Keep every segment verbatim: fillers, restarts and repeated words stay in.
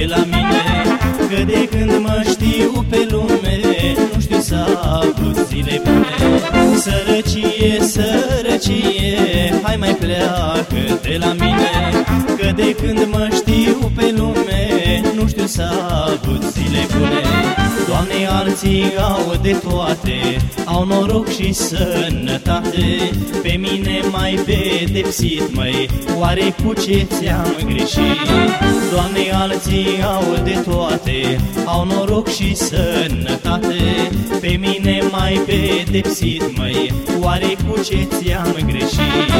de la mine, că de când mă știu pe lume nu știu să avut zile bune. Sărăcie, sărăcie, hai mai pleacă de la mine, că de când mă știu pe lume nu știu să avut zile bune. Doamne, alții au de toate, au noroc și sănătate, pe mine m-ai pedepsit, măi, oare cu ce ți-am greșit? Doamne, alții au de toate, au noroc și sănătate, pe mine m-ai pedepsit, măi, oare cu ce ți-am greșit?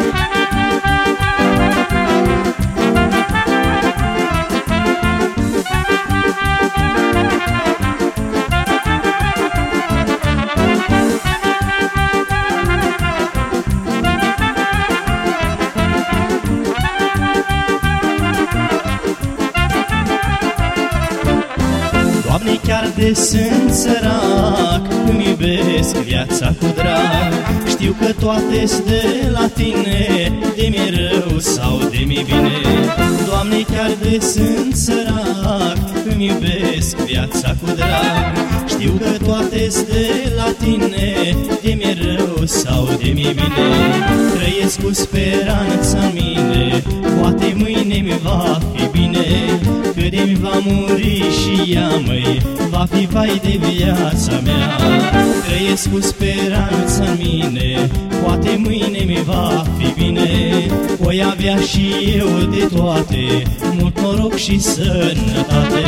Doamne, chiar de sunt sărac, îmi iubesc viața cu drag. Știu că toate-s de la tine, de mi-e rău sau de mi-e bine. Doamne, chiar de sunt sărac, îmi iubesc viața cu drag. Știu că toate-s de la tine, de mi-e rău sau de mi-e bine. Trăiesc cu speranța în mine, poate mâine mi va fi bine, că de-mi va muri și ea, măi, va fi vai de viața mea. Trăiesc cu speranța în mine, poate mâine mi va fi bine, voi avea și eu de toate, mult noroc și sănătate.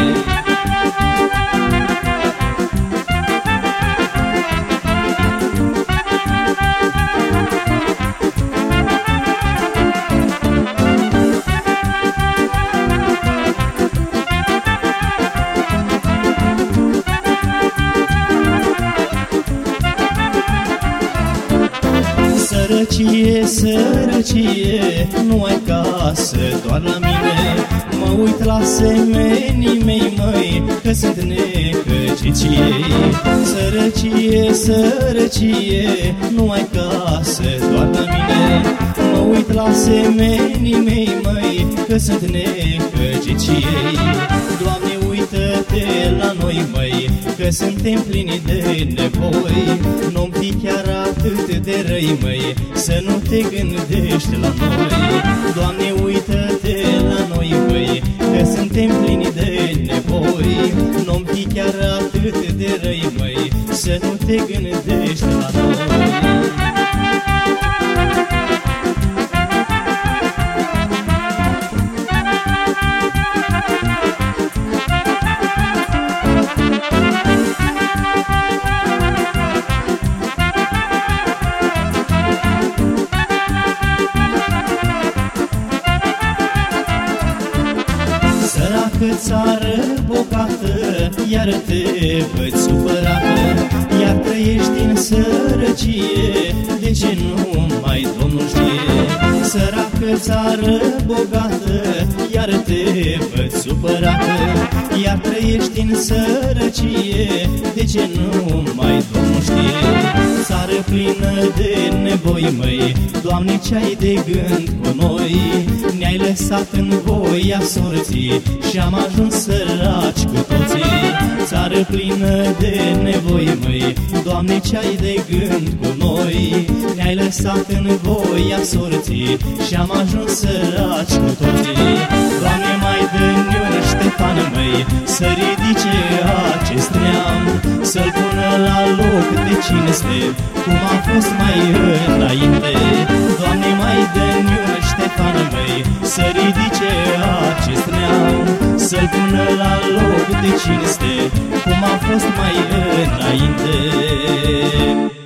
Sărăcie, sărăcie, nu ai casă doar la mine. Mă uit la semenii mei, măi, că sunt necăjiți ei. Sărăcie, sărăcie, nu ai casă doar la mine. Mă uit la semenii mei, măi, că sunt necăjiți ei. Doamne, uită-te la noi, măi, că suntem plini de nevoi. Nu-mi fi chiar atât de răi, măi, să nu te gândești la noi. Doamne, uită-te la noi, măi, că suntem plini de nevoi. Nu-mi fi chiar atât de răi, măi, să nu te gândești la noi. Săracă țară bogată, iar te văd supărată, iar trăiești în sărăcie, de ce nu mai Domnul știe? Săracă țară bogată, iar te văd supărată, iar trăiești în sărăcie, de ce nu mai Domnul știe? Țară plină de nevoi, măi, Doamne, ce-ai de gând cu noi? Ne-ai lăsat în voia sorții și am ajuns săraci cu toții. Țară plină de nevoi, măi, Doamne, ce-ai de gând cu noi? Ne-ai lăsat în voia sorții și am ajuns săraci cu toții. Doamne, mai dă-mi un Ștefan, măi, să ridice acest neam, să-l pună la loc de cinste, cum a fost mai înainte. Doamne, mai dă-mi un Ștefan, măi, să ridice acest neam, să-l pună la loc de cinste, cum a fost mai înainte.